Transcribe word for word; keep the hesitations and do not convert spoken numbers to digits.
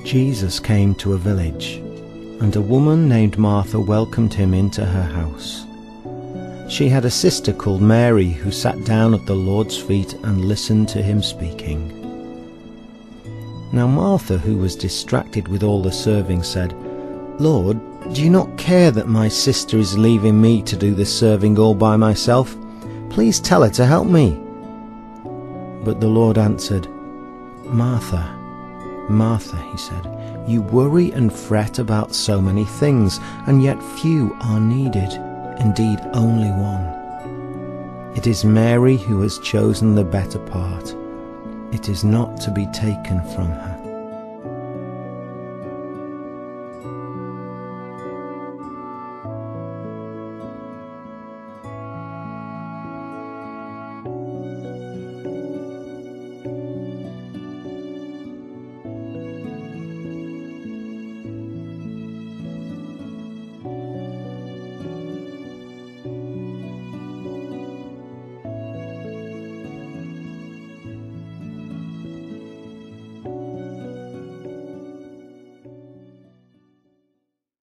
Jesus came to a village, and a woman named Martha welcomed him into her house. She had a sister called Mary who sat down at the Lord's feet and listened to him speaking. Now Martha, who was distracted with all the serving, said, "Lord, do you not care that my sister is leaving me to do the serving all by myself? Please tell her to help me." But the Lord answered, "Martha, Martha," he said, "you worry and fret about so many things, and yet few are needed, indeed only one. It is Mary who has chosen the better part. It is not to be taken from her."